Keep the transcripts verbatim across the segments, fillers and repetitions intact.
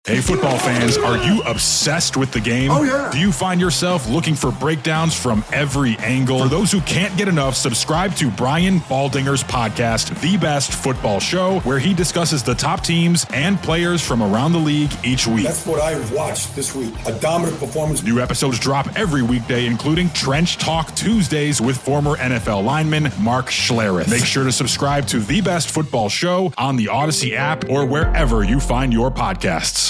Hey, football fans, are you obsessed with the game? Oh, yeah. Do you find yourself looking for breakdowns from every angle? For those who can't get enough, subscribe to Brian Baldinger's podcast, The Best Football Show, where he discusses the top teams and players from around the league each week. That's what I watched this week. A dominant performance. New episodes drop every weekday, including Trench Talk Tuesdays with former N F L lineman Mark Schlereth. Make sure to subscribe to The Best Football Show on the Odyssey app or wherever you find your podcasts.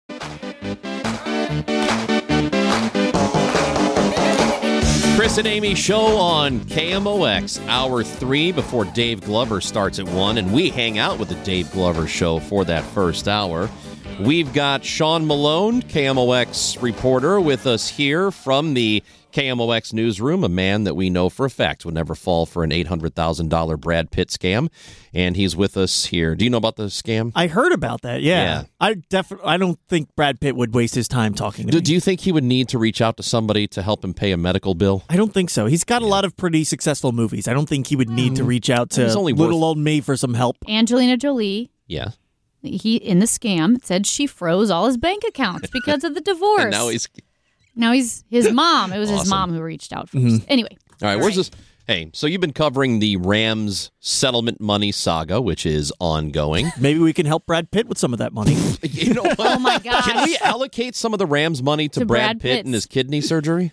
Chris and Amy show on K M O X, hour three before Dave Glover starts at one, and we hang out with the Dave Glover show for that first hour. We've got Sean Malone, K M O X reporter, with us here from the K M O X newsroom, a man that we know for a fact would never fall for an eight hundred thousand dollars Brad Pitt scam, and he's with us here. Do you know about the scam? I heard about that, yeah. Yeah. I definitely, I don't think Brad Pitt would waste his time talking to Do, me. do you think he would need to reach out to somebody to help him pay a medical bill? I don't think so. He's got a lot of pretty successful movies. I don't think he would need to reach out to He's only little worth- old me for some help. Angelina Jolie, Yeah. he in the scam said she froze all his bank accounts because of the divorce. And now he's... Now he's his mom. It was his Awesome. mom who reached out first. Mm-hmm. Anyway. All right, where's this? Hey, so you've been covering the Rams settlement money saga, which is ongoing. Maybe we can help Brad Pitt with some of that money. You know what? Oh my gosh. Can we allocate some of the Rams money to, To Brad, Brad Pitt Pitt's. and his kidney surgery?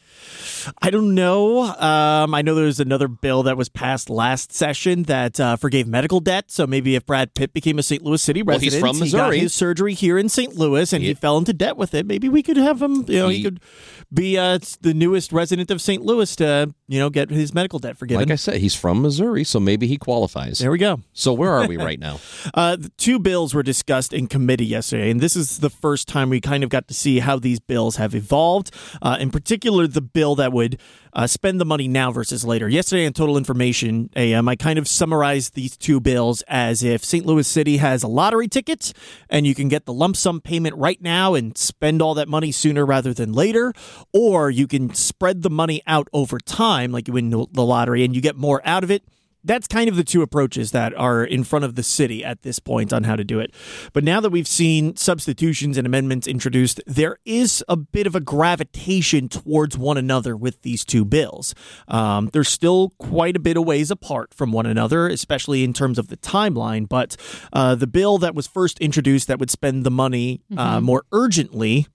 I don't know. Um, I know there's another bill that was passed last session that uh, forgave medical debt. So maybe if Brad Pitt became a Saint Louis City Well, he's resident, from he got Missouri. his surgery here in Saint Louis, and he, He- fell into debt with it. Maybe we could have him. You know, he, He- could be uh, the newest resident of Saint Louis to you know get his medical debt forgiven. Like I said, he's from Missouri, so maybe he qualifies. there we go. So where are we right now? Uh, the two bills were discussed in committee yesterday, and this is the first time we kind of got to see how these bills have evolved. Uh, in particular, the bill that would uh, spend the money now versus later. Yesterday on Total Information A M, I kind of summarized these two bills as if Saint Louis City has a lottery ticket, and you can get the lump sum payment right now and spend all that money sooner rather than later, or you can spread the money out over time, like you win the lottery, and you get more out of it. That's kind of the two approaches that are in front of the city at this point on how to do it. But now that we've seen substitutions and amendments introduced, there is a bit of a gravitation towards one another with these two bills. Um, they're still quite a bit of ways apart from one another, especially in terms of the timeline. But uh, the bill that was first introduced that would spend the money uh, more urgently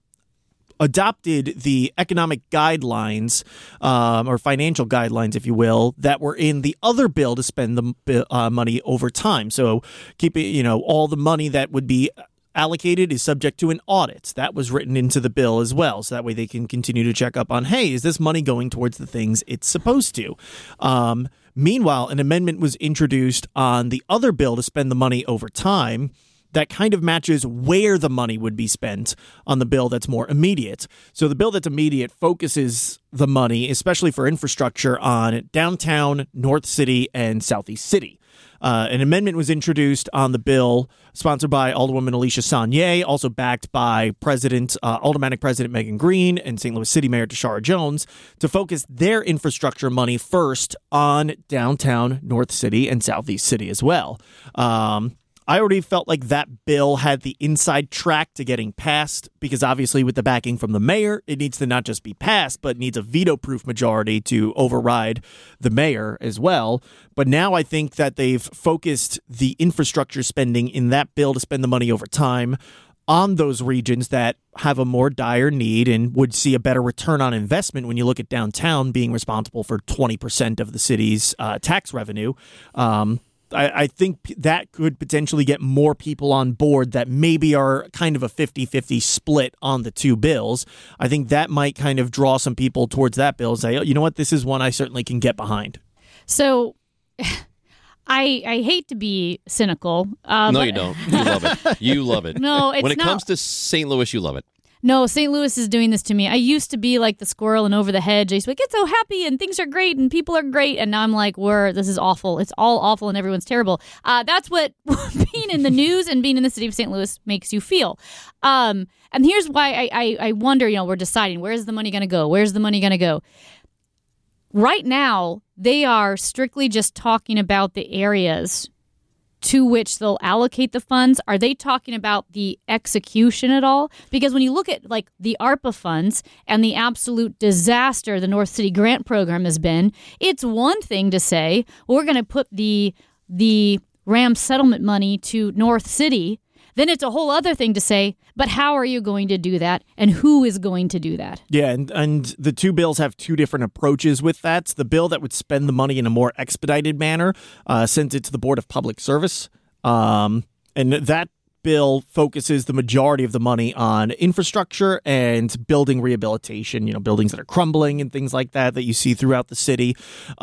adopted the economic guidelines um, or financial guidelines, if you will, that were in the other bill to spend the uh, money over time. So keeping, you know, all the money that would be allocated is subject to an audit. That was written into the bill as well. So that way they can continue to check up on, hey, is this money going towards the things it's supposed to? Um, meanwhile, an amendment was introduced on the other bill to spend the money over time that kind of matches where the money would be spent on the bill that's more immediate. So the bill that's immediate focuses the money, especially for infrastructure, on downtown, North City, and Southeast City. Uh, an amendment was introduced on the bill sponsored by Alderwoman Alicia Saunier, also backed by President, uh, Aldermanic President Megan Green and Saint Louis City Mayor Tashara Jones, to focus their infrastructure money first on downtown, North City, and Southeast City as well. Um, I already felt like that bill had the inside track to getting passed because obviously with the backing from the mayor, it needs to not just be passed, but needs a veto-proof majority to override the mayor as well. But now I think that they've focused the infrastructure spending in that bill to spend the money over time on those regions that have a more dire need and would see a better return on investment when you look at downtown being responsible for twenty percent of the city's uh, tax revenue. Um I, I think that could potentially get more people on board that maybe are kind of a fifty-fifty split on the two bills. I think that might kind of draw some people towards that bill and say, oh, you know what, this is one I certainly can get behind. So I I hate to be cynical. Uh, no, but- you don't. You love it. You love it. No, it's When it not- comes to Saint Louis, you love it. No, Saint Louis is doing this to me. I used to be like the squirrel and over the hedge. I used to be like, it's so happy and things are great and people are great. And now I'm like, we're, this is awful. It's all awful and everyone's terrible. Uh, that's what being in the news and being in the city of Saint Louis makes you feel. Um, and here's why I, I, I wonder, you know, we're deciding, where's the money going to go? Where's the money going to go? Right now, they are strictly just talking about the areas to which they'll allocate the funds, are they talking about the execution at all? Because when you look at like the ARPA funds and the absolute disaster the North City Grant Program has been, it's one thing to say, we're going to put the the Ram settlement money to North City. Then it's a whole other thing to say, but how are you going to do that, and who is going to do that? Yeah, and, and the two bills have two different approaches with that. The bill that would spend the money in a more expedited manner uh, sent it to the Board of Public Service, um, and that bill focuses the majority of the money on infrastructure and building rehabilitation, you know, buildings that are crumbling and things like that that you see throughout the city.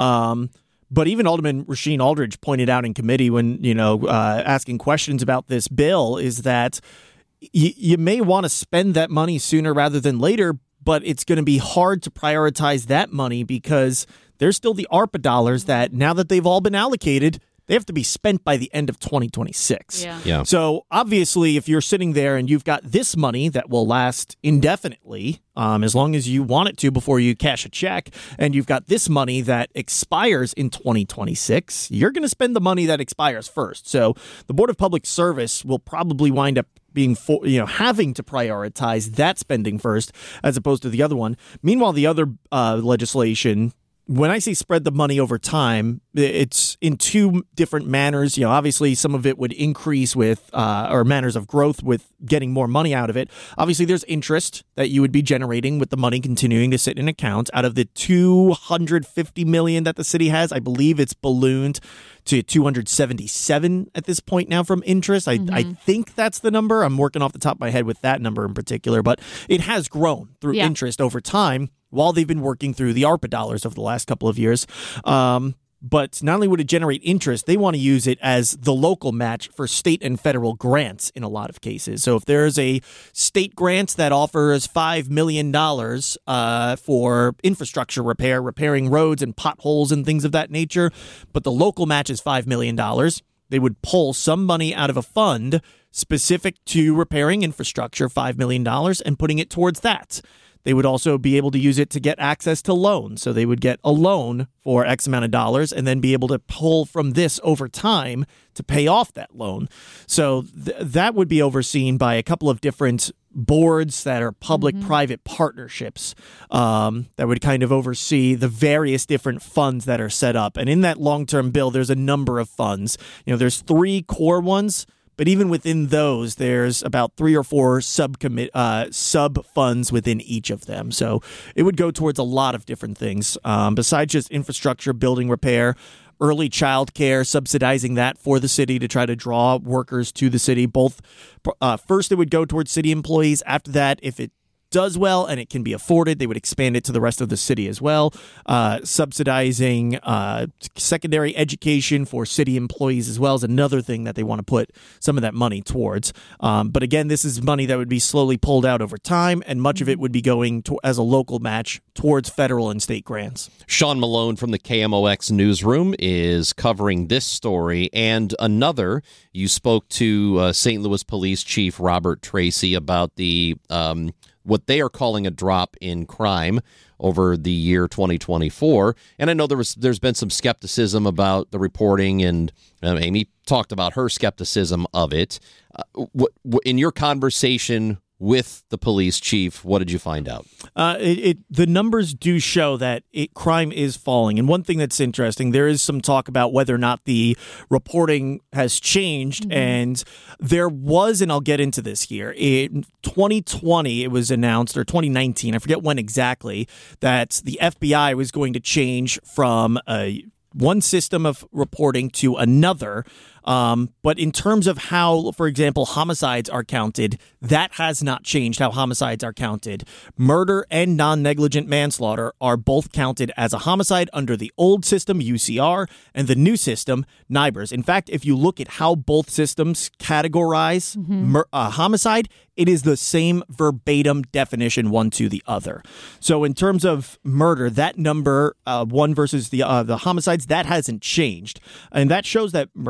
Um But even Alderman Rasheen Aldridge pointed out in committee when, you know, uh, asking questions about this bill is that y- you may want to spend that money sooner rather than later, but it's going to be hard to prioritize that money because there's still the ARPA dollars that now that they've all been allocated, they have to be spent by the end of twenty twenty-six. Yeah. Yeah. So obviously, if you're sitting there and you've got this money that will last indefinitely, um, as long as you want it to before you cash a check, and you've got this money that expires in twenty twenty-six, you're going to spend the money that expires first. So the Board of Public Service will probably wind up being, for, you know, having to prioritize that spending first as opposed to the other one. Meanwhile, the other uh, legislation, when I say spread the money over time, it's in two different manners. You know, obviously some of it would increase with, uh, or manners of growth with getting more money out of it. Obviously there's interest that you would be generating with the money continuing to sit in accounts. Out of the two hundred fifty million that the city has, I believe it's ballooned to two hundred seventy-seven at this point now from interest. I, mm-hmm. I think that's the number. I'm working off the top of my head with that number in particular, but it has grown through yeah. interest over time, while they've been working through the ARPA dollars over the last couple of years. Um, but not only would it generate interest, they want to use it as the local match for state and federal grants in a lot of cases. So if there's a state grant that offers five million dollars uh, for infrastructure repair, repairing roads and potholes and things of that nature, but the local match is five million dollars, they would pull some money out of a fund specific to repairing infrastructure, five million dollars, and putting it towards that. They would also be able to use it to get access to loans. So they would get a loan for X amount of dollars and then be able to pull from this over time to pay off that loan. So th- that would be overseen by a couple of different boards that are public-private mm-hmm. partnerships um, that would kind of oversee the various different funds that are set up. And in that long-term bill, there's a number of funds. You know, there's three core ones. But even within those, there's about three or four subcommit uh, sub funds within each of them. So it would go towards a lot of different things um, besides just infrastructure, building repair, early child care, subsidizing that for the city to try to draw workers to the city. Both uh, first, it would go towards city employees. After that, if it does well and it can be afforded, they would expand it to the rest of the city as well, uh, subsidizing uh, secondary education for city employees as well is another thing that they want to put some of that money towards. Um, but again, this is money that would be slowly pulled out over time, and much of it would be going to, as a local match towards federal and state grants. Sean Malone from the K M O X newsroom is covering this story and another. You spoke to uh, Saint Louis Police Chief Robert Tracy about the um, what they are calling a drop in crime over the year twenty twenty-four. And I know there was there's been some skepticism about the reporting, and uh, Amy talked about her skepticism of it. Uh, what, what, in your conversation with the police chief, what did you find out? Uh, it, it the numbers do show that it, crime is falling. And one thing that's interesting, there is some talk about whether or not the reporting has changed. Mm-hmm. And there was, and I'll get into this here, in twenty twenty, it was announced, or twenty nineteen, I forget when exactly, that the F B I was going to change from a one system of reporting to another. Um, but in terms of how, for example, homicides are counted, that has not changed how homicides are counted. Murder and non-negligent manslaughter are both counted as a homicide under the old system, U C R, and the new system, N I B R S. In fact, if you look at how both systems categorize mm-hmm. mur- uh, homicide, it is the same verbatim definition, one to the other. So in terms of murder, that number, uh, one versus the uh, the homicides, that hasn't changed. And that shows that murder is falling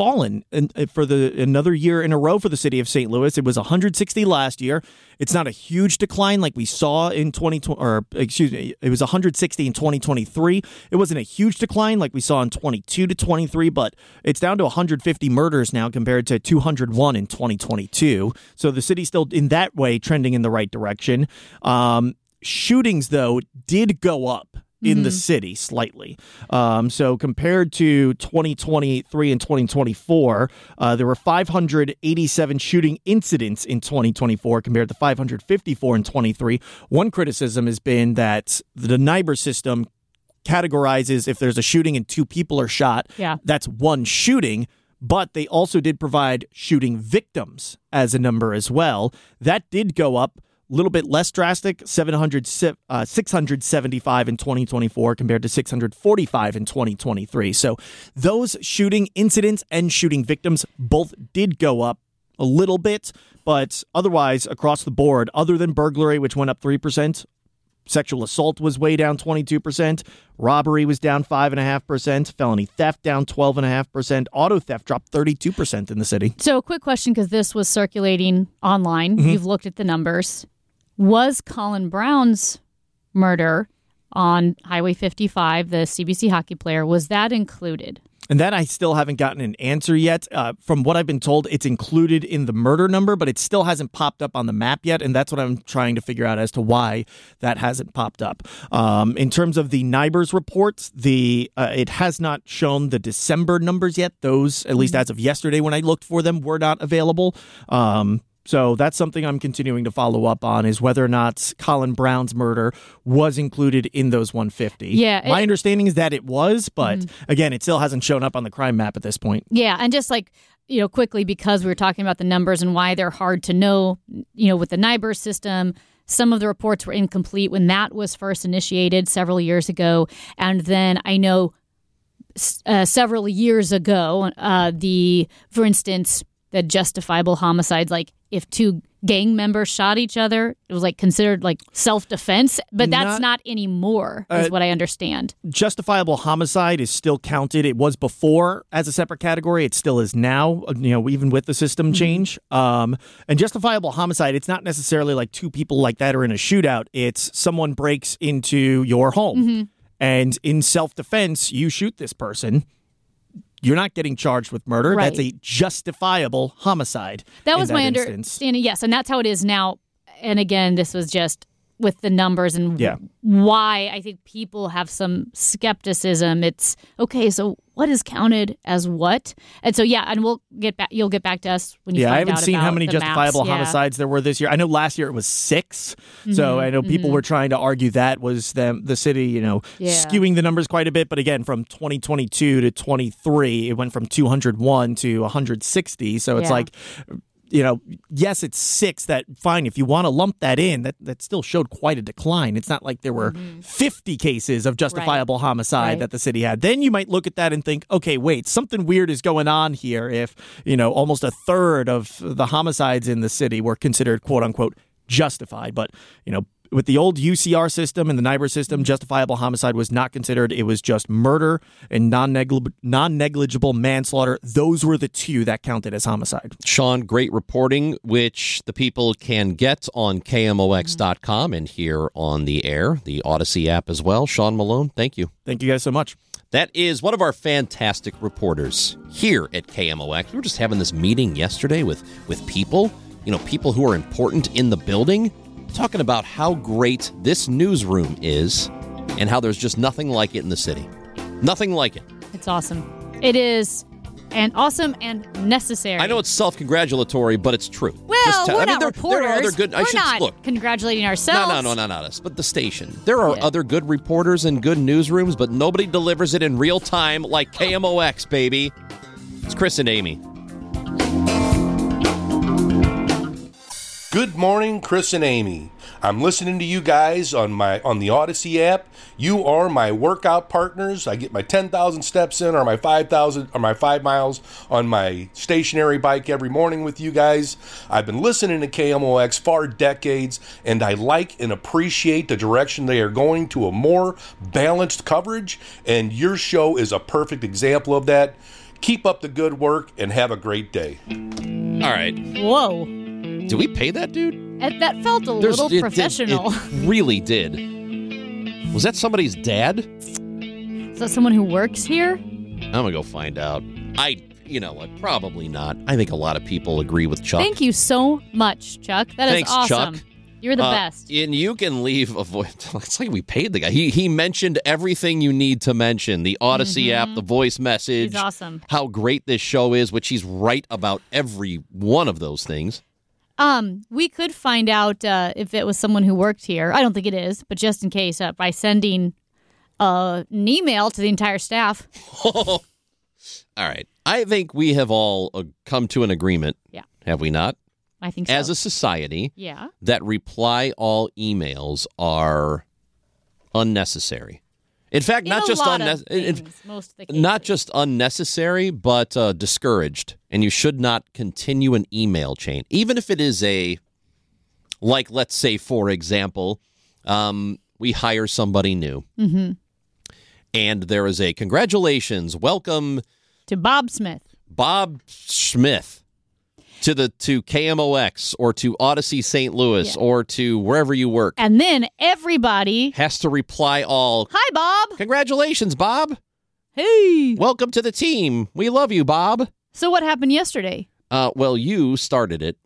fallen in, for the another year in a row for the city of Saint Louis. It was one hundred sixty last year. It's not a huge decline like we saw in twenty twenty, or excuse me, it was one hundred sixty in twenty twenty-three. It wasn't a huge decline like we saw in twenty-two to twenty-three, but it's down to one hundred fifty murders now compared to two hundred one in twenty twenty-two. So the city's still in that way trending in the right direction. Um, shootings, though, did go up in mm-hmm. the city slightly. Um, so compared to twenty twenty-three and twenty twenty-four, uh, there were five hundred eighty-seven shooting incidents in twenty twenty-four compared to five hundred fifty-four in twenty-three. One criticism has been that the NIBR system categorizes if there's a shooting and two people are shot, yeah. that's one shooting. But they also did provide shooting victims as a number as well. That did go up. A little bit less drastic, seven hundred, uh, six hundred seventy-five in twenty twenty-four compared to six hundred forty-five in twenty twenty-three. So those shooting incidents and shooting victims both did go up a little bit, but otherwise across the board, other than burglary, which went up three percent, sexual assault was way down twenty-two percent, robbery was down five point five percent, felony theft down twelve point five percent, auto theft dropped thirty-two percent in the city. So a quick question, because this was circulating online. Mm-hmm. You've looked at the numbers. Was Colin Brown's murder on Highway fifty-five, the C B C hockey player, was that included? And that I still haven't gotten an answer yet. Uh, from what I've been told, it's included in the murder number, but it still hasn't popped up on the map yet, and that's what I'm trying to figure out as to why that hasn't popped up. Um, in terms of the NIBR's reports, the uh, it has not shown the December numbers yet. Those, at least as of yesterday when I looked for them, were not available. Um So that's something I'm continuing to follow up on, is whether or not Colin Brown's murder was included in those one fifty. Yeah, it, My understanding is that it was, but mm-hmm. again, it still hasn't shown up on the crime map at this point. Yeah, and just like, you know, quickly, because we were talking about the numbers and why they're hard to know, you know, with the NIBR system, some of the reports were incomplete when that was first initiated several years ago. And then I know uh, several years ago, uh, the, for instance, the justifiable homicides, like if two gang members shot each other, it was like considered like self-defense, but that's not, not anymore, is uh, what I understand. Justifiable homicide is still counted. It was before as a separate category. It still is now, you know, even with the system change. Mm-hmm. Um, and justifiable homicide, it's not necessarily like two people like that are in a shootout. It's someone breaks into your home, mm-hmm. and in self-defense, you shoot this person. You're not getting charged with murder. Right. That's a justifiable homicide. That was that my instance. understanding, yes. And that's how it is now. And again, this was just with the numbers and yeah. why I think people have some skepticism. It's, okay, so what is counted as what? And so, yeah, and we'll get back. You'll get back to us when you yeah, find out. I haven't about seen how many the justifiable maps. homicides yeah. there were this year. I know last year it was six. Mm-hmm. So I know people mm-hmm. were trying to argue that was them, the city, you know, yeah. skewing the numbers quite a bit. But again, from twenty twenty-two to twenty-three, it went from two hundred one to one hundred sixty. So it's yeah. like, you know, yes, it's six. That fine. If you want to lump that in, that, that still showed quite a decline. It's not like there were mm-hmm. fifty cases of justifiable right. homicide right. that the city had. Then you might look at that and think, okay, wait, something weird is going on here. If, you know, almost a third of the homicides in the city were considered quote unquote justified. But, you know, with the old U C R system and the NIBR system, justifiable homicide was not considered. It was just murder and non-negli- non-negligible manslaughter. Those were the two that counted as homicide. Sean, great reporting, which the people can get on K M O X dot com and here on the air, the Odyssey app as well. Sean Malone, thank you. Thank you guys so much. That is one of our fantastic reporters here at K M O X. We were just having this meeting yesterday with, with people, you know, people who are important in the building, talking about how great this newsroom is and how there's just nothing like it in the city. Nothing like it. It's awesome. It is and awesome and necessary. I know it's self-congratulatory, but it's true. Well, just tell, we're I mean, not there, reporters. There are other good, we're I should, not look, congratulating ourselves. No, no, no, no, not us, but the station. There are yeah. other good reporters and good newsrooms, but nobody delivers it in real time like K M O X, baby. It's Chris and Amy. Good morning, Chris and Amy. I'm listening to you guys on my on the Odyssey app. You are my workout partners. I get my ten thousand steps in or my five thousand or my five miles on my stationary bike every morning with you guys. I've been listening to K M O X for decades, and I like and appreciate the direction they are going to a more balanced coverage, and your show is a perfect example of that. Keep up the good work and have a great day. All right. Whoa. Did we pay that dude? And that felt a There's- little it- it- professional. It, really did. Was that somebody's dad? Is that someone who works here? I'm going to go find out. I, you know what, probably not. I think a lot of people agree with Chuck. Thank you so much, Chuck. That is Thanks, awesome. Chuck. You're the Uh, best. And you can leave a voice. It's like we paid the guy. He he mentioned everything you need to mention. The Odyssey app, the voice message. He's awesome. How great this show is, which he's right about every one of those things. Um, we could find out uh, if it was someone who worked here. I don't think it is, but just in case, uh, by sending uh, an email to the entire staff. All right. I think we have all uh, come to an agreement. Yeah. Have we not? I think so. As a society, yeah. that reply all emails are unnecessary. In fact, In not a just lot of unnecessary. things, most of the cases. Not just unnecessary, but uh, discouraged. And you should not continue an email chain. Even if it is a, like, let's say, for example, um, we hire somebody new. Mm-hmm. And there is a congratulations, welcome To Bob Smith. Bob Smith to the to K M O X or to Odyssey Saint Louis Yeah. or to wherever you work. And then everybody, Has to reply all, hi, Bob. congratulations, Bob. Hey. Welcome to the team. We love you, Bob. So what happened yesterday? Uh, well, you started it.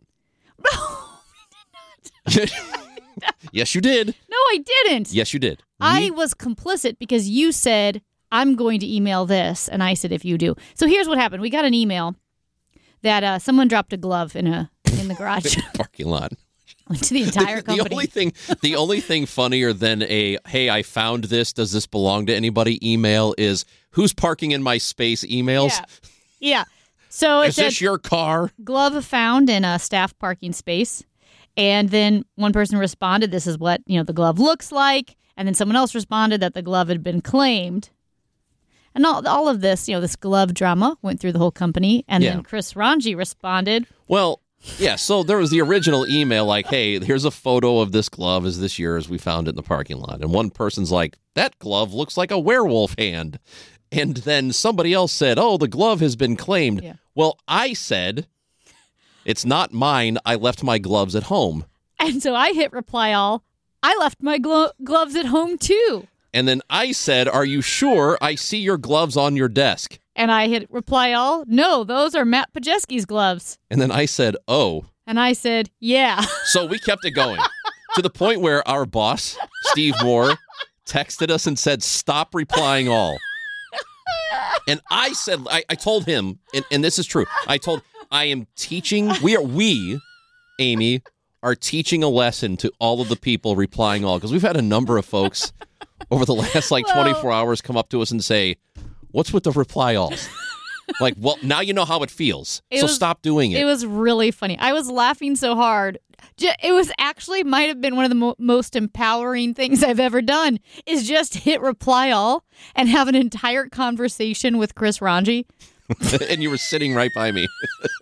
Yes, you did. No, I didn't. Yes, you did. I We- was complicit because you said, I'm going to email this. And I said, if you do. So here's what happened. We got an email that uh, someone dropped a glove in a in the garage parking lot. to the entire The company. only thing, the only thing funnier than a "Hey, I found this. Does this belong to anybody?" email is "Who's parking in my space?" emails. Yeah. Yeah. So it Is said this your car? glove found in a staff parking space. And then one person responded, this is what, you know, the glove looks like. And then someone else responded that the glove had been claimed. And all, all of this, you know, this glove drama went through the whole company. And Yeah. then Chris Ranji responded, Well, yeah. So there was the original email, like, "Hey, here's a photo of this glove. Is this yours? We found it in the parking lot." And one person's like, "That glove looks like a werewolf hand." And then somebody else said, "Oh, the glove has been claimed." Yeah. Well, I said, "It's not mine. I left my gloves at home." and so I hit reply all, I left my glo- gloves at home too. And then I said, "Are you sure? I see your gloves on your desk." And I hit reply all, no, those are Matt Pajeski's gloves. And then I said, "Oh." And I said, yeah. So we kept it going to the point where our boss, Steve Moore, texted us and said, "Stop replying all." And I said, I, I told him, and, and this is true, I told, I am teaching, we are, we, Amy, are teaching a lesson to all of the people replying all, because we've had a number of folks over the last like Well- twenty-four hours come up to us and say, "What's with the reply alls?" Like, well, now you know how it feels. It so was- stop doing it. It was really funny. I was laughing so hard. Ju- It was actually might have been one of the mo- most empowering things I've ever done is just hit reply all and have an entire conversation with Chris Ranji And you were sitting right by me.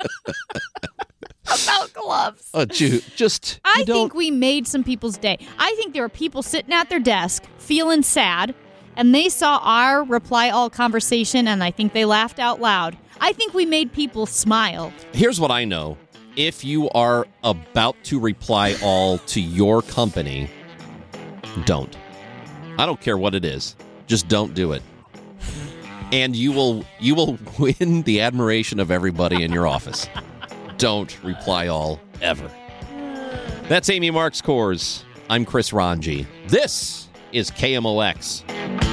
about gloves. Oh, Ju- just I you don't- think we made some people's day. I think there were people sitting at their desk feeling sad, and they saw our reply all conversation, and I think they laughed out loud. I think we made people smile. Here's what I know. If you are about to reply all to your company, don't. I don't care what it is. Just don't do it. And you will you will win the admiration of everybody in your office. Don't reply all ever. That's Amy Marks Kors. I'm Chris Ranji. This is K M O X.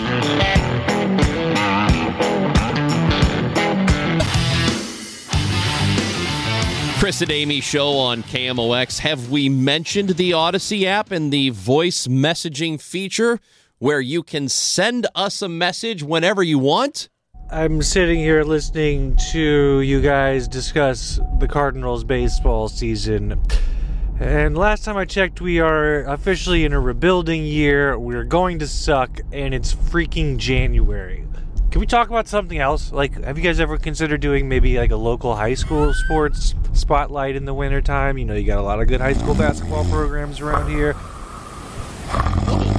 Chris and Amy show on K M O X. Have we mentioned the Odyssey app and the voice messaging feature where you can send us a message whenever you want? I'm sitting here listening to you guys discuss the Cardinals baseball season. And last time I checked, we are officially in a rebuilding year. We're going to suck, and it's freaking January. Can we talk about something else? Like, have you guys ever considered doing maybe like a local high school sports spotlight in the wintertime? You know, you got a lot of good high school basketball programs around here.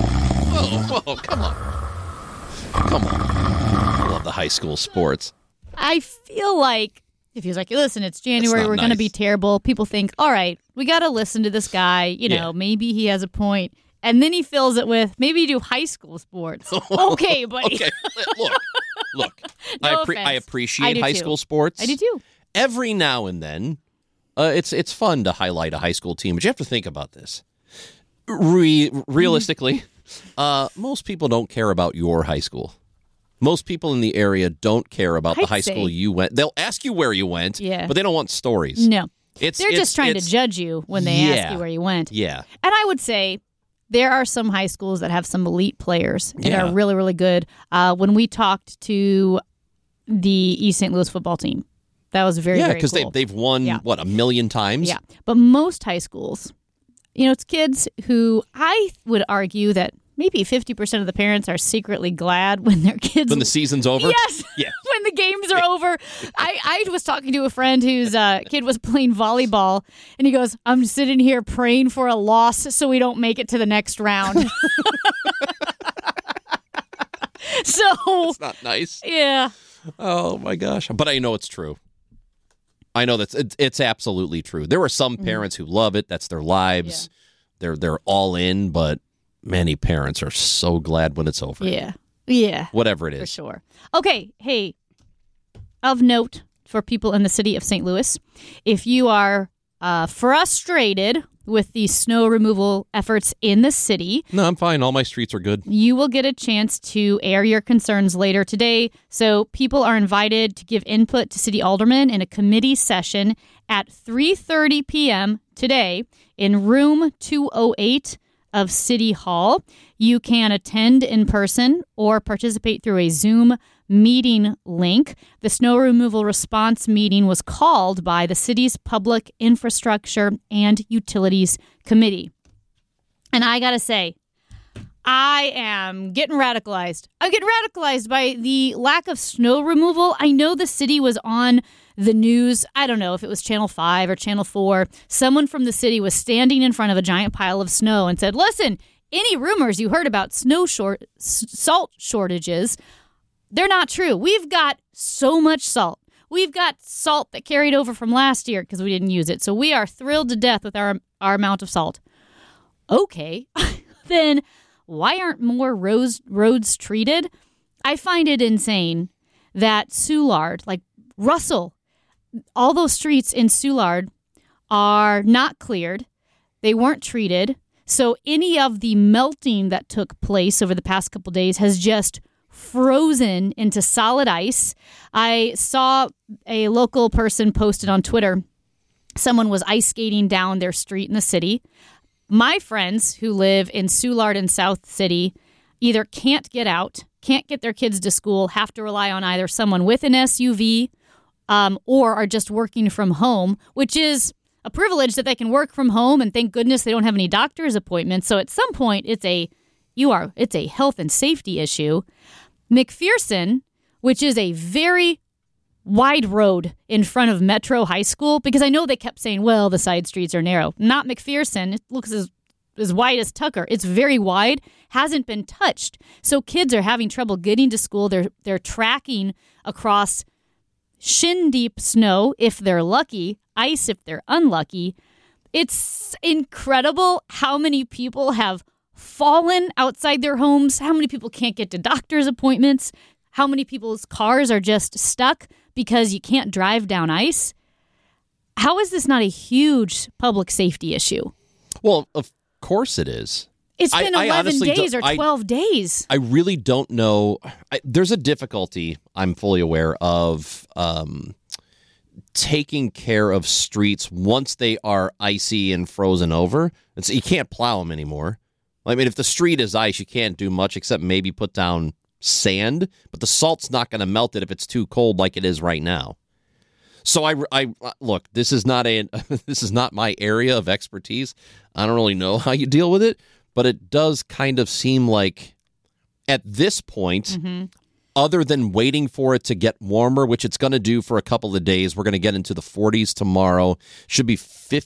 Whoa, whoa, come on. Come on. I love the high school sports. I feel like if he's like, listen, it's January, not we're going to nice. be terrible. People think, all right, we got to listen to this guy. You know, Yeah. maybe he has a point. And then he fills it with, maybe you do high school sports. Okay, buddy. Okay, look, look. No I, appre- offense. I I appreciate do high too. school sports. I do too. Every now and then, uh, it's it's fun to highlight a high school team, but you have to think about this. Re- realistically, uh, most people don't care about your high school. Most people in the area don't care about the I'd high say- school you went. They'll ask you where you went, Yeah. but they don't want stories. No. It's, They're it's- just trying to it's- judge you when they ask Yeah. you where you went. Yeah. And I would say there are some high schools that have some elite players that Yeah. are really, really good. Uh, when we talked to the East Saint Louis football team, that was very, Yeah, very because cool. they, they've won, Yeah. what, a million times? Yeah. But most high schools, you know, it's kids who I would argue that maybe fifty percent of the parents are secretly glad when their kids. When the season's over? Yes. Yeah. When the games are over. I, I was talking to a friend whose uh, kid was playing volleyball, and he goes, I'm sitting here praying for a loss so we don't make it to the next round. So, It's not nice. yeah. Oh, my gosh. But I know it's true. I know that's it's, it's absolutely true. There are some parents who love it. That's their lives. They're they're all in, but many parents are so glad when it's over. Yeah. Yeah. Whatever it For is. sure. Okay. Hey, of note for people in the city of Saint Louis, if you are uh, frustrated with the snow removal efforts in the city, No, I'm fine. All my streets are good. you will get a chance to air your concerns later today. So people are invited to give input to city aldermen in a committee session at three thirty p.m. today in room two oh eight of City Hall. You can attend in person or participate through a Zoom meeting link. The snow removal response meeting was called by the city's Public Infrastructure and Utilities Committee. And I got to say, I am getting radicalized. I'm getting radicalized by the lack of snow removal. I know the city was on the news. I don't know if it was Channel five or Channel four. Someone from the city was standing in front of a giant pile of snow and said, listen, any rumors you heard about snow short, s- salt shortages, they're not true. We've got so much salt. We've got salt that carried over from last year because we didn't use it. So we are thrilled to death with our, our amount of salt. Okay, then why aren't more roads, roads treated? I find it insane that Soulard, like Russell, all those streets in Soulard are not cleared. They weren't treated. So any of the melting that took place over the past couple days has just frozen into solid ice. I saw a local person posted on Twitter. Someone was ice skating down their street in the city. My friends who live in Soulard and South City either can't get out, can't get their kids to school, have to rely on either someone with an S U V um, or are just working from home, which is a privilege that they can work from home. And thank goodness they don't have any doctor's appointments. So at some point, it's a you are it's a health and safety issue. McPherson, which is a very wide road in front of Metro High School, because I know they kept saying, well, the side streets are narrow. Not McPherson. It looks as, as wide as Tucker. It's very wide, hasn't been touched. So kids are having trouble getting to school. They're they're tracking across shin-deep snow if they're lucky, ice if they're unlucky. It's incredible how many people have fallen outside their homes, how many people can't get to doctor's appointments, how many people's cars are just stuck because you can't drive down ice. How is this not a huge public safety issue? Well, of course it is. It's I- been I eleven honestly days don't- or I- twelve days. I really don't know. I, there's a difficulty, I'm fully aware of, um, taking care of streets once they are icy and frozen over. It's, you can't plow them anymore. I mean, if the street is ice, you can't do much except maybe put down sand, but the salt's not going to melt it if it's too cold like it is right now. So I, I look, this is not a this is not my area of expertise. I don't really know how you deal with it, but it does kind of seem like at this point, Mm-hmm. other than waiting for it to get warmer, which it's going to do for a couple of days, we're going to get into the forties tomorrow. Should be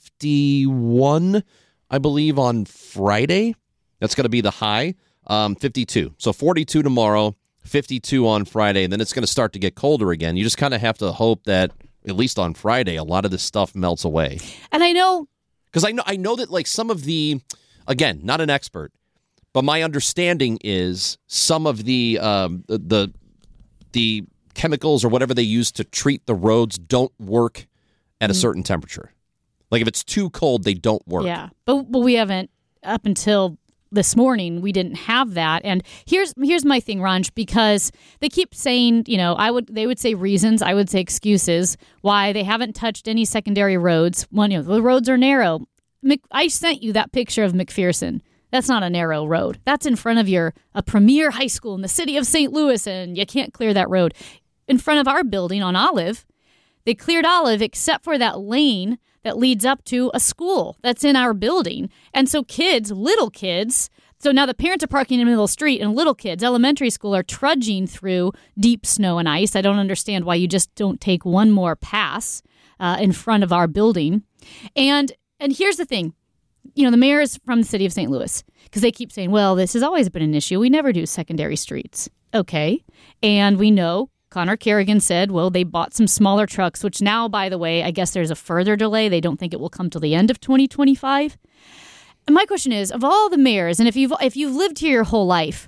fifty-one, I believe, on Friday. That's going to be the high. Um, fifty-two. So forty-two tomorrow, fifty-two on Friday, and then it's going to start to get colder again. You just kind of have to hope that, at least on Friday, a lot of this stuff melts away. And I know... Because I know, I know that like some of the, again, not an expert, but my understanding is some of the um, the, the the chemicals or whatever they use to treat the roads don't work at a certain temperature. Like if it's too cold, they don't work. Yeah, but but we haven't, up until this morning, we didn't have that. And here's here's my thing, Ranj, because they keep saying, you know, I would they would say reasons, I would say excuses why they haven't touched any secondary roads. One, you know, the roads are narrow. Mc, I sent you that picture of McPherson. That's not a narrow road. That's in front of your a premier high school in the city of Saint Louis, and you can't clear that road. In front of our building on Olive, they cleared Olive except for that lane that leads up to a school that's in our building. And so kids, little kids, so now the parents are parking in the middle of the street, and little kids, elementary school, are trudging through deep snow and ice. I don't understand why you just don't take one more pass uh, in front of our building. And and here's the thing. You know, the mayor is from the city of Saint Louis, because they keep saying, well, this has always been an issue. We never do secondary streets. Okay. And we know Connor Kerrigan said, well, they bought some smaller trucks, which now, by the way, I guess there's a further delay. They don't think it will come till the end of twenty twenty-five. And my question is, of all the mayors, and if you've if you've lived here your whole life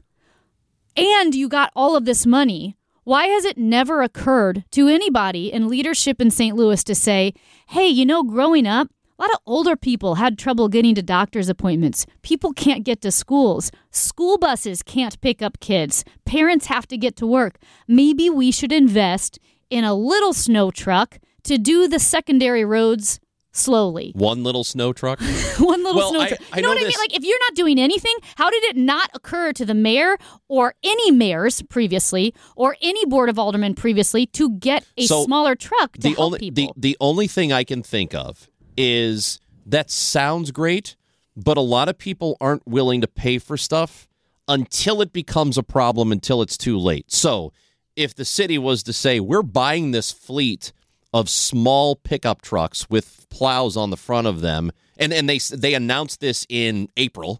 and you got all of this money, why has it never occurred to anybody in leadership in Saint Louis to say, hey, you know, growing up, a lot of older people had trouble getting to doctor's appointments. People can't get to schools. School buses can't pick up kids. Parents have to get to work. Maybe we should invest in a little snow truck to do the secondary roads slowly. One little snow truck? One little well, snow I, truck. I You know, know what I this. mean? Like, if you're not doing anything, how did it not occur to the mayor or any mayors previously or any board of aldermen previously to get a So, smaller truck to the help only, people? The, the only thing I can think of is that sounds great, but a lot of people aren't willing to pay for stuff until it becomes a problem, until it's too late. So if the city was to say, we're buying this fleet of small pickup trucks with plows on the front of them, and, and they they announced this in April,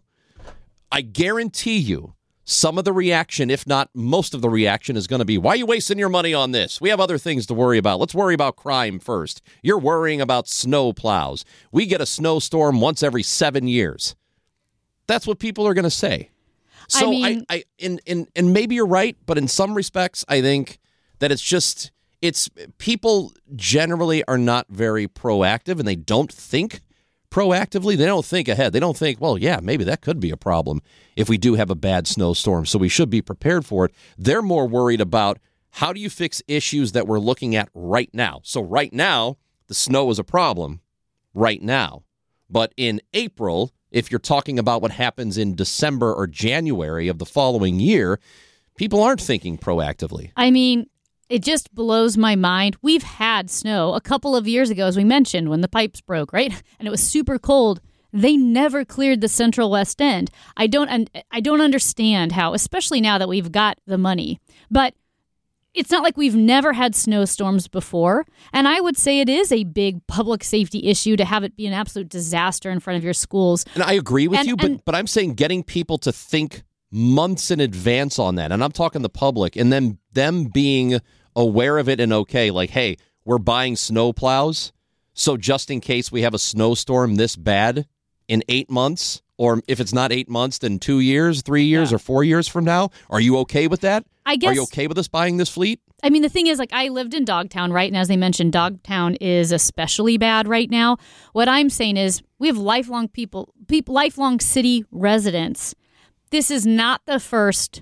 I guarantee you some of the reaction, if not most of the reaction, is going to be, why are you wasting your money on this? We have other things to worry about. Let's worry about crime first. You're worrying about snow plows. We get a snowstorm once every seven years. That's what people are going to say. So I mean, I, I in, in, and maybe you're right, but in some respects, I think that it's just, it's people generally are not very proactive, and they don't think proactively. They don't think ahead. They don't think, well, yeah, maybe that could be a problem if we do have a bad snowstorm, so we should be prepared for it. They're more worried about, how do you fix issues that we're looking at right now? So right now, the snow is a problem right now. But in April, if you're talking about what happens in December or January of the following year, people aren't thinking proactively. I mean, it just blows my mind. We've had snow a couple of years ago, as we mentioned, when the pipes broke, right? And it was super cold. They never cleared the Central West End. I don't I don't understand how, especially now that we've got the money. But it's not like we've never had snowstorms before. And I would say it is a big public safety issue to have it be an absolute disaster in front of your schools. And I agree with And- you, but and- but I'm saying getting people to think months in advance on that, and I'm talking the public, and then them being aware of it and okay, like, hey, we're buying snow plows, so just in case we have a snowstorm this bad in eight months, or if it's not eight months, then two years, three years, Yeah. or four years from now, are you okay with that? I guess. Are you okay with us buying this fleet? I mean, the thing is, like, I lived in Dogtown, right? And as they mentioned, Dogtown is especially bad right now. What I'm saying is we have lifelong people, people lifelong city residents. This is not the first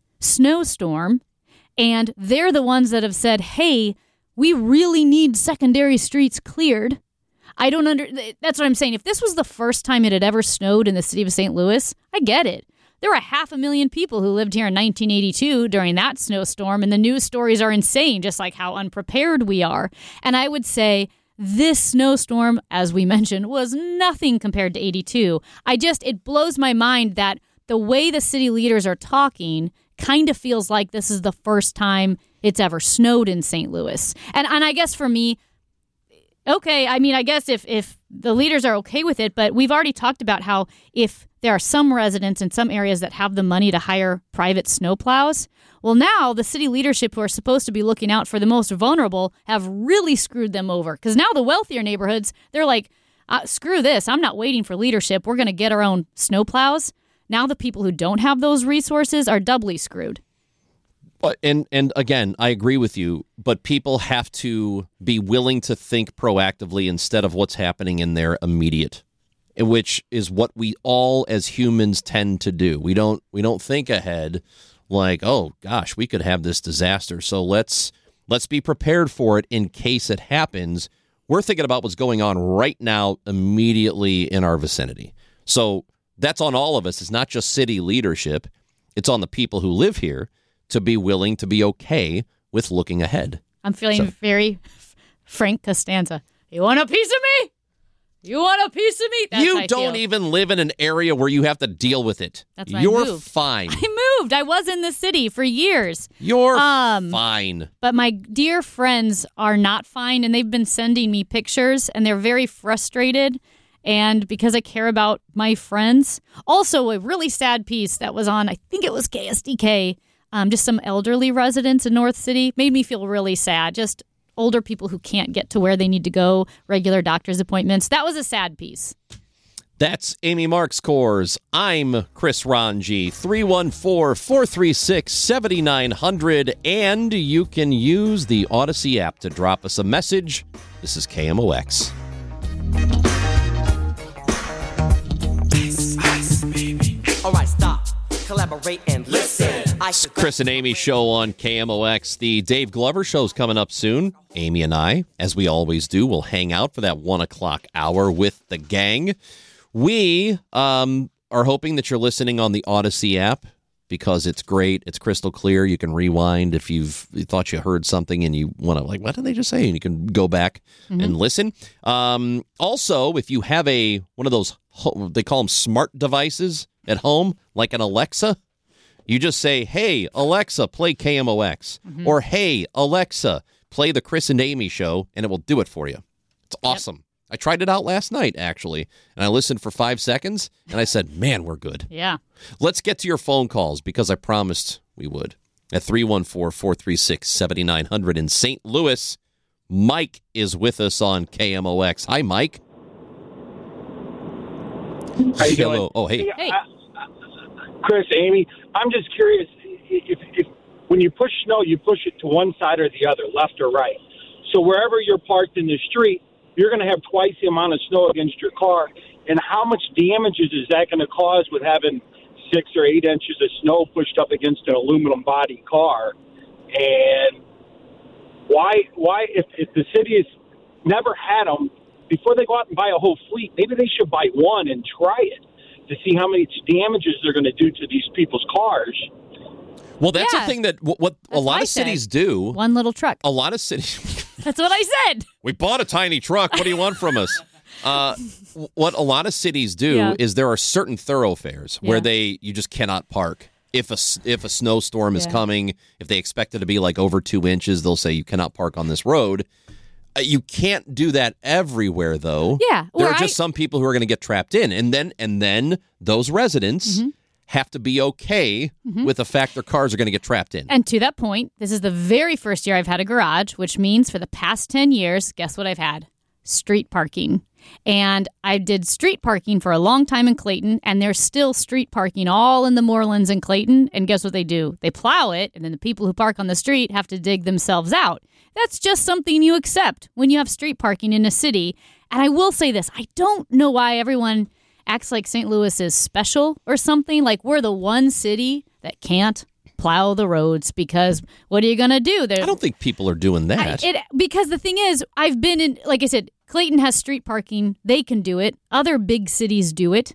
snowstorm, and they're the ones that have said, hey, we really need secondary streets cleared. I don't under. That's what I'm saying. If this was the first time it had ever snowed in the city of Saint Louis, I get it. There were half a million people who lived here in nineteen eighty-two during that snowstorm, and the news stories are insane, just like how unprepared we are. And I would say this snowstorm, as we mentioned, was nothing compared to eighty-two. I just, it blows my mind that the way the city leaders are talking kind of feels like this is the first time it's ever snowed in Saint Louis. And and I guess for me, okay, I mean, I guess if, if the leaders are okay with it, but we've already talked about how if there are some residents in some areas that have the money to hire private snowplows, well, now the city leadership who are supposed to be looking out for the most vulnerable have really screwed them over. Because now the wealthier neighborhoods, they're like, uh, screw this. I'm not waiting for leadership. We're going to get our own snowplows. Now the people who don't have those resources are doubly screwed. But and and again, I agree with you, but people have to be willing to think proactively instead of what's happening in their immediate, which is what we all as humans tend to do. We don't we don't think ahead like, oh gosh, we could have this disaster, so let's let's be prepared for it in case it happens. We're thinking about what's going on right now immediately in our vicinity. So that's on all of us. It's not just city leadership. It's on the people who live here to be willing to be okay with looking ahead. I'm feeling So- very Frank Costanza. You want a piece of me? You want a piece of me? That's how you I don't feel. even live in an area where you have to deal with it. That's why I You're moved. fine. I moved. I was in the city for years. You're Um, fine. But my dear friends are not fine, and they've been sending me pictures, and they're very frustrated. And because I care about my friends. Also, a really sad piece that was on, I think it was K S D K, um, just some elderly residents in North City. Made me feel really sad. Just older people who can't get to where they need to go, regular doctor's appointments. That was a sad piece. That's Amy Marks Coors. I'm Chris Ranji. three one four, four three six, seven nine zero zero. And you can use the Odyssey app to drop us a message. This is K M O X. All right, stop, collaborate, and listen. I should Chris and Amy show on K M O X. The Dave Glover show's coming up soon. Amy and I, as we always do, will hang out for that one o'clock hour with the gang. We um, are hoping that you're listening on the Odyssey app because it's great. It's crystal clear. You can rewind if you've you thought you heard something and you want to, like, what did they just say? And you can go back mm-hmm. and listen. Um, also, if you have a one of those, they call them smart devices at home, like an Alexa, you just say, hey, Alexa, play K M O X. Mm-hmm. Or, hey, Alexa, play the Chris and Amy show, and it will do it for you. It's awesome. Yep. I tried it out last night, actually, and I listened for five seconds, and I said, man, we're good. Yeah. Let's get to your phone calls, because I promised we would. At three one four, four three six, seven nine zero zero in Saint Louis, Mike is with us on K M O X. Hi, Mike. How you Hello. doing? Oh, hey. Hey. Uh, Chris, Amy, I'm just curious, if, if when you push snow, you push it to one side or the other, left or right. So wherever you're parked in the street, you're going to have twice the amount of snow against your car. And how much damages is that going to cause with having six or eight inches of snow pushed up against an aluminum body car? And why, why if, if the city has never had them, before they go out and buy a whole fleet, maybe they should buy one and try it to see how many damages they're going to do to these people's cars. Well, that's Yeah. the thing that what, what a That's what lot I of said. cities do. One little truck. A lot of cities. That's what I said. We bought a tiny truck. What do you want from us? Uh, what a lot of cities do Yeah. is there are certain thoroughfares where Yeah. they you just cannot park. If a, s- if a snowstorm is Yeah. coming, if they expect it to be like over two inches, they'll say you cannot park on this road. Uh, you can't do that everywhere, though. Yeah, There or are just I- some people who are going to get trapped in. And then, and then those residents Mm-hmm. have to be okay with the fact their cars are going to get trapped in. And to that point, this is the very first year I've had a garage, which means for the past ten years, guess what I've had? Street parking. And I did street parking for a long time in Clayton, and there's still street parking all in the moorlands in Clayton. And guess what they do? They plow it, and then the people who park on the street have to dig themselves out. That's just something you accept when you have street parking in a city. And I will say this, I don't know why everyone acts like Saint Louis is special or something. Like we're the one city that can't plow the roads because what are you going to do? There, I don't think people are doing that. I, it, because the thing is, I've been in, like I said, Clayton has street parking. They can do it. Other big cities do it.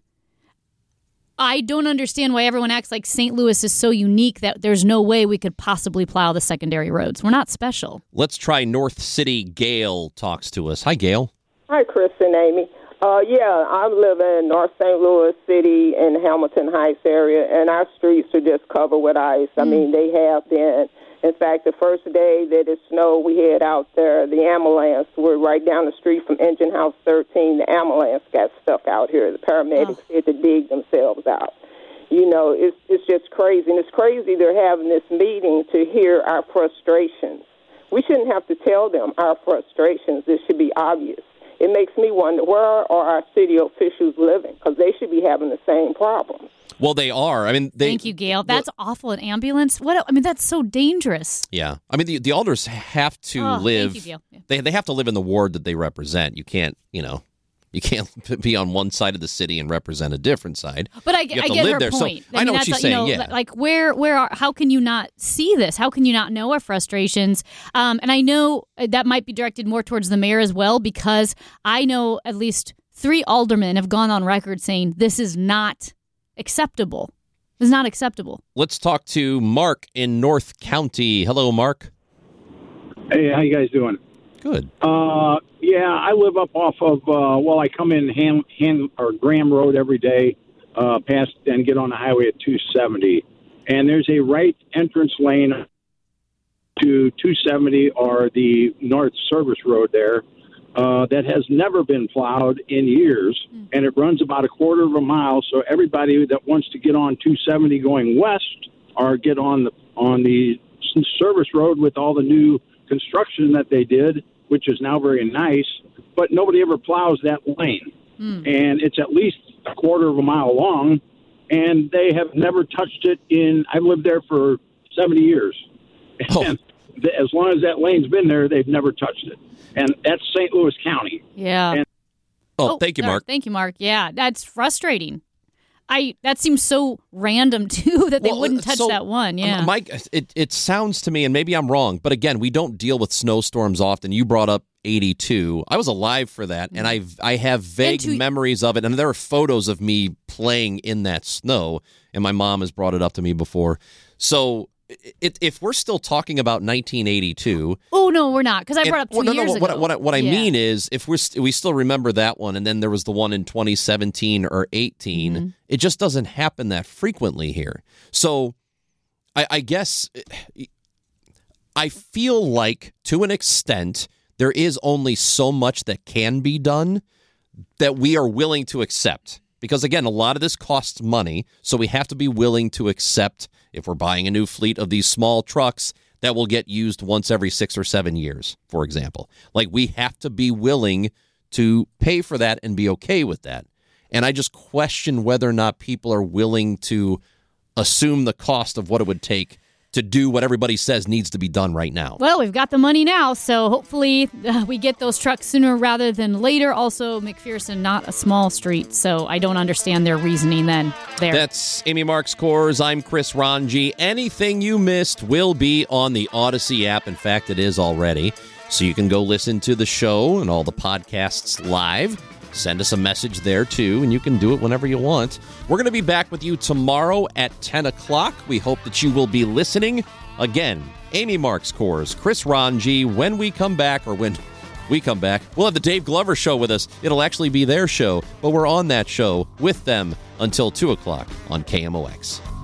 I don't understand why everyone acts like Saint Louis is so unique that there's no way we could possibly plow the secondary roads. We're not special. Let's try North City. Gail talks to us. Hi, Gail. Hi, Chris and Amy. Uh, yeah, I live in North Saint Louis City in Hamilton Heights area, and our streets are just covered with ice. I mean, they have been, In fact, the first day that it snowed, we had out there, the ambulance were right down the street from Engine House thirteen. The ambulance got stuck out here. The paramedics oh. had to dig themselves out. You know, it's it's just crazy. And it's crazy they're having this meeting to hear our frustrations. We shouldn't have to tell them our frustrations. This should be obvious. It makes me wonder, where are our city officials living? Because they should be having the same problems. Well, they are. I mean, they, Thank you, Gail. That's well, awful. An ambulance? What? I mean, that's so dangerous. Yeah. I mean, the, the alders have to oh, live. Thank you, Gail. Yeah. They they have to live in the ward that they represent. You can't, you know, you can't be on one side of the city and represent a different side. But I, you have I to get live her there. point. So, I, I know mean, what she's a, saying. You know, yeah. Like where, where are? How can you not see this? How can you not know our frustrations? Um, and I know that might be directed more towards the mayor as well, because I know at least three aldermen have gone on record saying this is not acceptable. It's not acceptable. Let's talk to Mark in North County. Hello, Mark. Hey, how you guys doing? Good. Uh, yeah, I live up off of, uh, well, I come in Han, Han, or Graham Road every day, uh, past and get on the highway at two seventy. And there's a right entrance lane to two seventy, or the North Service Road there, uh, that has never been plowed in years. Mm. And it runs about a quarter of a mile. So everybody that wants to get on two seventy going west or get on the, on the service road with all the new construction that they did, which is now very nice, but nobody ever plows that lane. Mm. And it's at least a quarter of a mile long, and they have never touched it in, I've lived there for seventy years. Oh. And as long as that lane's been there, they've never touched it. And that's Saint Louis County. Yeah. And, oh, oh, thank you, Mark. Thank you, Mark. Yeah, that's frustrating. I that seems so random too that they well, wouldn't touch so, that one. Yeah, um, Mike, it it sounds to me, and maybe I'm wrong, but again, we don't deal with snowstorms often. You brought up eighty-two. I was alive for that, and I I have vague to, memories of it, and there are photos of me playing in that snow, and my mom has brought it up to me before. So it, if we're still talking about nineteen eighty-two, oh no, we're not, because I brought and, up two well, no, years no, ago. What, what, what I yeah. mean is, if we're st- we still remember that one, and then there was the one in twenty seventeen or eighteen, mm-hmm. it just doesn't happen that frequently here. So I, I guess I feel like, to an extent, there is only so much that can be done that we are willing to accept. Because, again, a lot of this costs money, so we have to be willing to accept, if we're buying a new fleet of these small trucks, that will get used once every six or seven years, for example. Like, we have to be willing to pay for that and be okay with that. And I just question whether or not people are willing to assume the cost of what it would take to do what everybody says needs to be done right now. Well, we've got the money now, so hopefully uh, we get those trucks sooner rather than later. Also, McPherson, not a small street, so I don't understand their reasoning then there. That's Amy Marks Kors. I'm Chris Ranji. Anything you missed will be on the Odyssey app. In fact, it is already. So you can go listen to the show and all the podcasts live. Send us a message there, too, and you can do it whenever you want. We're going to be back with you tomorrow at ten o'clock. We hope that you will be listening. Again, Amy Marks Kors, Chris Ranji. When we come back, or when we come back, we'll have the Dave Glover Show with us. It'll actually be their show, but we're on that show with them until two o'clock on K M O X.